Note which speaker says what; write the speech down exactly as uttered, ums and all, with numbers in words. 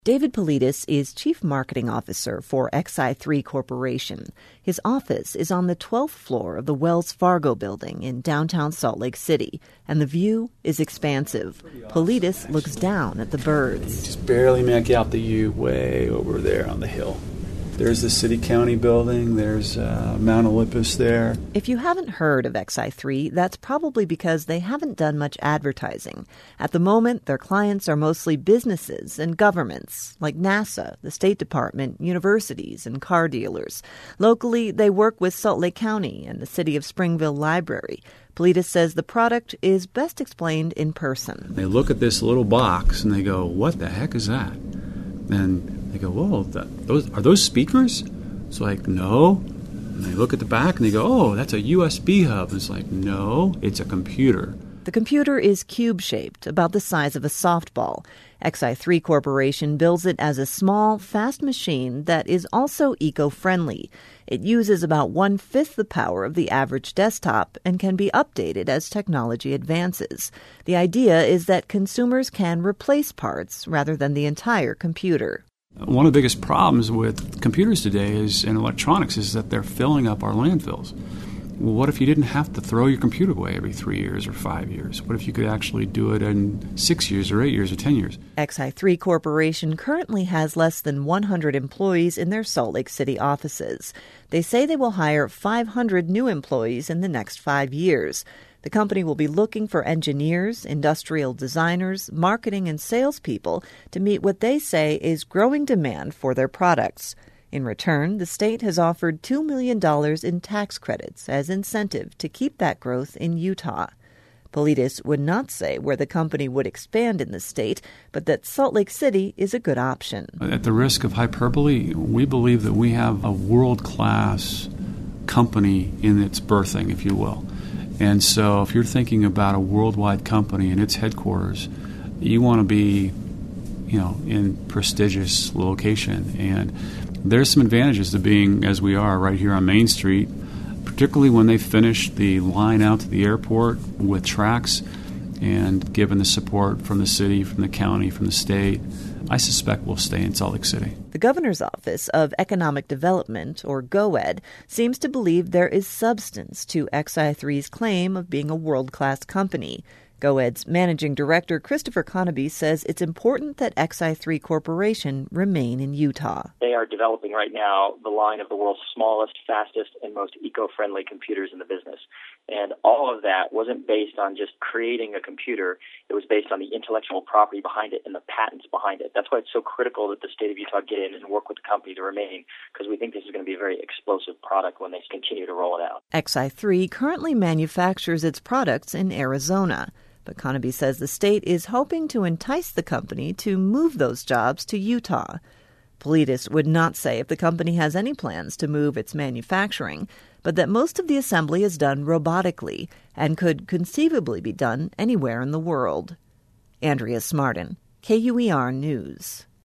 Speaker 1: David Politis is Chief Marketing Officer for X I three Corporation. His office is on the twelfth floor of the Wells Fargo building in downtown Salt Lake City, and the view is expansive. Politis looks down at the birds.
Speaker 2: You just barely make out the U way over there on the hill. There's the city-county building. There's uh, Mount Olympus there.
Speaker 1: If you haven't heard of X I three, that's probably because they haven't done much advertising. At the moment, their clients are mostly businesses and governments, like NASA, the State Department, universities, and car dealers. Locally, they work with Salt Lake County and the City of Springville Library. Politis says the product is best explained in person.
Speaker 2: They look at this little box and they go, "What the heck is that?" And they go, "Whoa, that, those are those speakers?" It's like, "No." And they look at the back and they go, "Oh, that's a U S B hub." It's like, "No, it's a computer."
Speaker 1: The computer is cube-shaped, about the size of a softball. X I three Corporation builds it as a small, fast machine that is also eco-friendly. It uses about one-fifth the power of the average desktop and can be updated as technology advances. The idea is that consumers can replace parts rather than the entire computer.
Speaker 2: One of the biggest problems with computers today is in electronics is that they're filling up our landfills. Well, what if you didn't have to throw your computer away every three years or five years? What if you could actually do it in six years or eight years or ten years?
Speaker 1: X I three Corporation currently has less than one hundred employees in their Salt Lake City offices. They say they will hire five hundred new employees in the next five years. The company will be looking for engineers, industrial designers, marketing, and salespeople to meet what they say is growing demand for their products. In return, the state has offered two million dollars in tax credits as incentive to keep that growth in Utah. Politis would not say where the company would expand in the state, but that Salt Lake City is a good option.
Speaker 2: At the risk of hyperbole, we believe that we have a world-class company in its birthing, if you will. And so if you're thinking about a worldwide company and its headquarters, you want to be, you know, in prestigious location. And there's some advantages to being, as we are, right here on Main Street, particularly when they finish the line out to the airport with tracks, and given the support from the city, from the county, from the state, I suspect we'll stay in Salt Lake City.
Speaker 1: The Governor's Office of Economic Development, or GOED, seems to believe there is substance to X I three's claim of being a world-class company. GOED's managing director, Christopher Conaby, says it's important that X I three Corporation remain in Utah.
Speaker 3: They are developing right now the line of the world's smallest, fastest, and most eco-friendly computers in the business. And all of that wasn't based on just creating a computer. It was based on the intellectual property behind it and the patents behind it. That's why it's so critical that the state of Utah get in and work with the company to remain, because we think this is going to be a very explosive product when they continue to roll it out.
Speaker 1: X I three currently manufactures its products in Arizona. But Conaby says the state is hoping to entice the company to move those jobs to Utah. Politis would not say if the company has any plans to move its manufacturing, but that most of the assembly is done robotically and could conceivably be done anywhere in the world. Andrea Smartin, K U E R News.